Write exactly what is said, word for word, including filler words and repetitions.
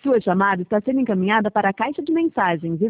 Sua chamada está sendo encaminhada para a caixa de mensagens